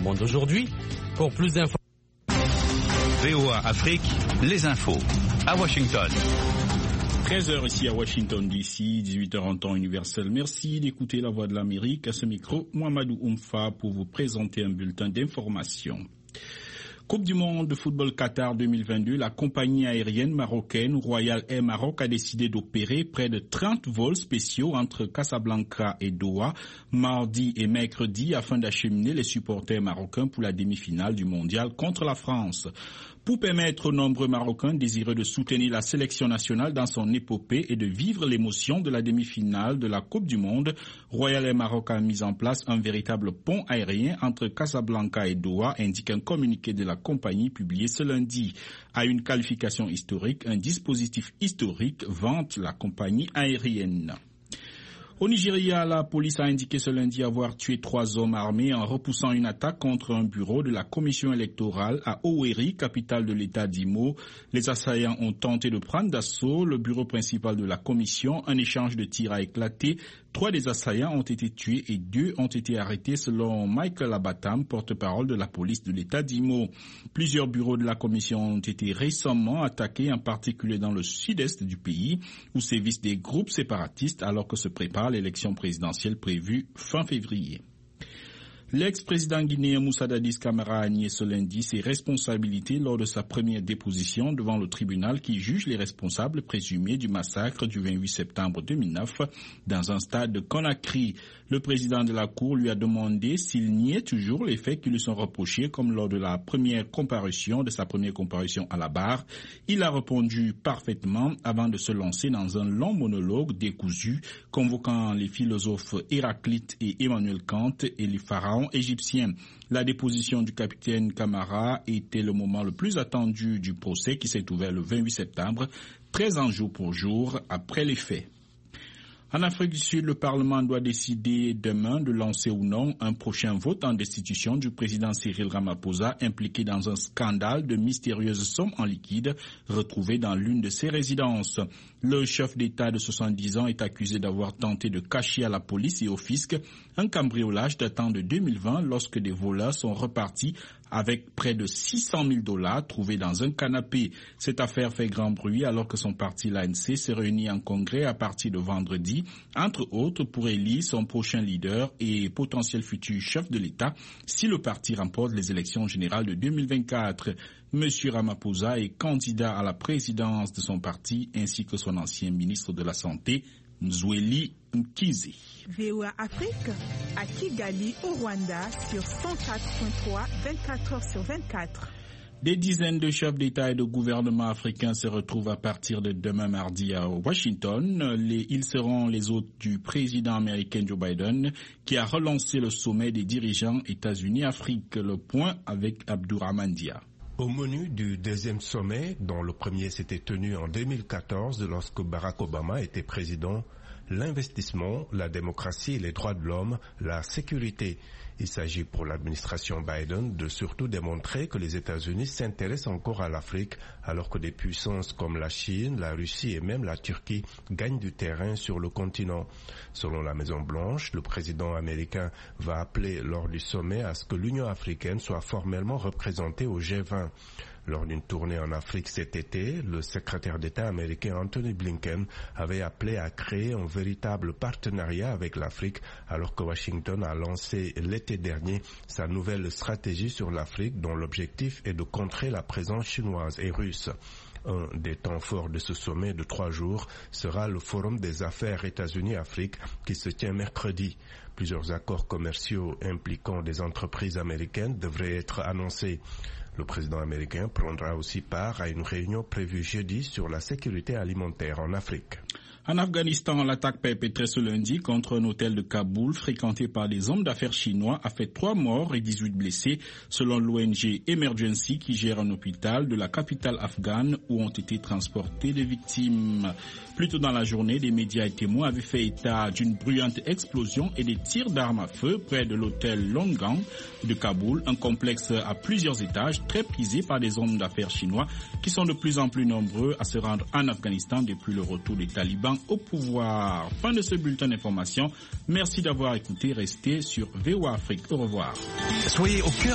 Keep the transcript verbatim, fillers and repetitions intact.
monde d'aujourd'hui. Pour plus d'infos. V O A Afrique, les infos. À Washington. treize heures ici à Washington D C, dix-huit heures en temps universel. Merci d'écouter la Voix de l'Amérique. À ce micro, Mohamedou Oumfa pour vous présenter un bulletin d'information. Coupe du monde de football Qatar deux mille vingt-deux, la compagnie aérienne marocaine Royal Air Maroc a décidé d'opérer près de trente vols spéciaux entre Casablanca et Doha, mardi et mercredi, afin d'acheminer les supporters marocains pour la demi-finale du mondial contre la France. Pour permettre aux nombreux Marocains désireux de soutenir la sélection nationale dans son épopée et de vivre l'émotion de la demi-finale de la Coupe du Monde, Royal Air Maroc a mis en place un véritable pont aérien entre Casablanca et Doha, indique un communiqué de la compagnie publié ce lundi. À une qualification historique, un dispositif historique vante la compagnie aérienne. Au Nigeria, la police a indiqué ce lundi avoir tué trois hommes armés en repoussant une attaque contre un bureau de la commission électorale à Owerri, capitale de l'État d'Imo. Les assaillants ont tenté de prendre d'assaut le bureau principal de la commission. Un échange de tirs a éclaté. Trois des assaillants ont été tués et deux ont été arrêtés selon Michael Abatam, porte-parole de la police de l'État d'Imo. Plusieurs bureaux de la commission ont été récemment attaqués, en particulier dans le sud-est du pays, où sévissent des groupes séparatistes alors que se prépare l'élection présidentielle prévue fin février. L'ex-président guinéen Moussa Dadis Camara a nié ce lundi ses responsabilités lors de sa première déposition devant le tribunal qui juge les responsables présumés du massacre du vingt-huit septembre deux mille neuf dans un stade de Conakry. Le président de la Cour lui a demandé s'il niait toujours les faits qui lui sont reprochés, comme lors de la première comparution, de sa première comparution à la barre. Il a répondu parfaitement avant de se lancer dans un long monologue décousu, convoquant les philosophes Héraclite et Emmanuel Kant et les pharaons égyptiens. La déposition du capitaine Camara était le moment le plus attendu du procès qui s'est ouvert le vingt-huit septembre, treize ans jour pour jour après les faits. En Afrique du Sud, le Parlement doit décider demain de lancer ou non un prochain vote en destitution du président Cyril Ramaphosa, impliqué dans un scandale de mystérieuses sommes en liquide retrouvées dans l'une de ses résidences. Le chef d'État de soixante-dix ans est accusé d'avoir tenté de cacher à la police et au fisc un cambriolage datant de deux mille vingt lorsque des voleurs sont repartis avec près de six cent mille dollars trouvés dans un canapé. Cette affaire fait grand bruit alors que son parti, l'A N C, se réunit en congrès à partir de vendredi, entre autres pour élire son prochain leader et potentiel futur chef de l'État si le parti remporte les élections générales de deux mille vingt-quatre. Monsieur Ramaphosa est candidat à la présidence de son parti ainsi que son ancien ministre de la Santé, Nzweli Mkize. V O A Afrique à Kigali au Rwanda sur cent quatre point trois, vingt-quatre heures sur vingt-quatre. Des dizaines de chefs d'État et de gouvernement africains se retrouvent à partir de demain mardi à Washington. Les, ils seront les hôtes du président américain Joe Biden qui a relancé le sommet des dirigeants États-Unis-Afrique. Le point avec Abdourahmane Dia. Au menu du deuxième sommet, dont le premier s'était tenu en deux mille quatorze lorsque Barack Obama était président, l'investissement, la démocratie et les droits de l'homme, la sécurité. Il s'agit pour l'administration Biden de surtout démontrer que les États-Unis s'intéressent encore à l'Afrique, alors que des puissances comme la Chine, la Russie et même la Turquie gagnent du terrain sur le continent. Selon la Maison-Blanche, le président américain va appeler lors du sommet à ce que l'Union africaine soit formellement représentée au G vingt. Lors d'une tournée en Afrique cet été, le secrétaire d'État américain Anthony Blinken avait appelé à créer un véritable partenariat avec l'Afrique, alors que Washington a lancé l'été dernier sa nouvelle stratégie sur l'Afrique, dont l'objectif est de contrer la présence chinoise et russe. Un des temps forts de ce sommet de trois jours sera le Forum des affaires États-Unis-Afrique qui se tient mercredi. Plusieurs accords commerciaux impliquant des entreprises américaines devraient être annoncés. Le président américain prendra aussi part à une réunion prévue jeudi sur la sécurité alimentaire en Afrique. En Afghanistan, l'attaque perpétrée ce lundi contre un hôtel de Kaboul fréquenté par des hommes d'affaires chinois a fait trois morts et dix-huit blessés, selon l'O N G Emergency qui gère un hôpital de la capitale afghane où ont été transportées les victimes. Plus tôt dans la journée, des médias et témoins avaient fait état d'une bruyante explosion et des tirs d'armes à feu près de l'hôtel Longang de Kaboul, un complexe à plusieurs étages très prisé par des hommes d'affaires chinois qui sont de plus en plus nombreux à se rendre en Afghanistan depuis le retour des talibans au pouvoir. Fin de ce bulletin d'information. Merci d'avoir écouté. Restez sur V O A Afrique. Au revoir. Soyez au cœur